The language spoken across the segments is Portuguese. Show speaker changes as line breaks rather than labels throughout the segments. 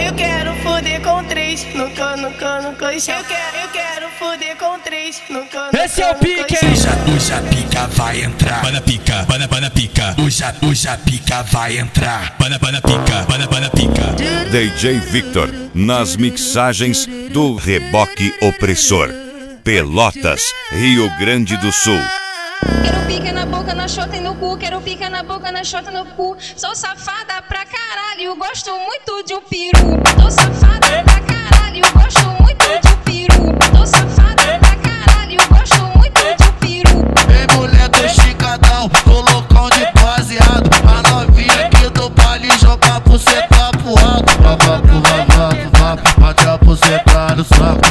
Eu quero foder com três, no cano, colchão. Eu quero foder com três, no cano.
Esse é o pique,
hein? O Japica vai entrar. Bana pica, bana pica. O Japica vai entrar. Bana pica, pica.
DJ Victor, nas mixagens do Reboque Opressor. Pelotas, Rio Grande do Sul.
Quero pica na boca, na chota e no cu. Quero pica na boca, na chota e no cu. Sou safada pra caralho, gosto muito de um peru. Tô safada pra caralho, gosto muito de um peru. Tô safada pra caralho, gosto muito de um peru.
Ei, mulher do esticadão, colocão de baseado. A novinha aqui do baile joga a buceta pro alto. Bate a buceta no saco.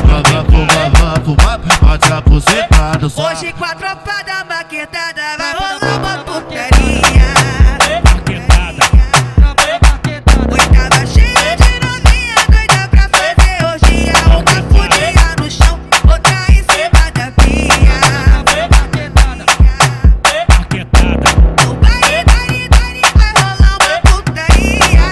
Bate a buceta no saco.
Hoje com a tropa da maquetada vai rolar uma putaria. Oi, tava cheia de novinha doida pra fazer orgia. Uma fudinha no chão, outra em cima da pia. No baile, vai rolar uma putaria.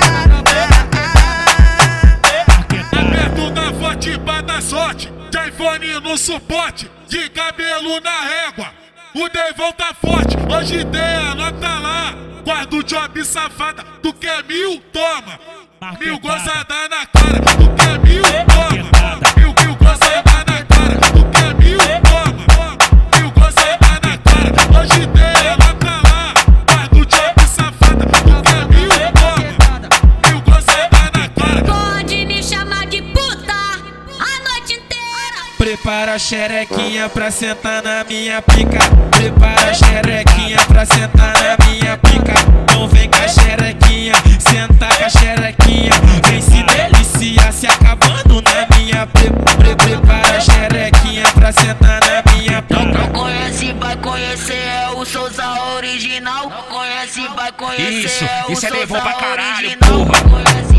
Aperto na forte, bata sorte. De iPhone no suporte, de cabelo na régua. O Devão tá forte, hoje ideia, anota lá. Guarda o job safada, tu quer 1000, toma. 1000 gozada na cara, tu quer 1000, toma. 1000 gozada na cara, tu quer 1000, toma. 1000 gozada na cara, hoje ideia, anota lá. Guarda o job safada, tu quer 1000, toma. 1000 gozada na cara.
Pode me chamar de puta a noite inteira.
Prepara a xerequinha pra sentar na minha pica. Prepara a xerequinha pra sentar na minha pica. Então vem com a xerequinha, senta com a xerequinha. Vem se deliciar, se acabando na minha prepara a xerequinha pra sentar na minha pica.
Não conhece, vai conhecer, é o Souza original. Não conhece, vai conhecer,
Isso
é o
é levou pra
Souza
caralho,
original.
porra.
Não conhece,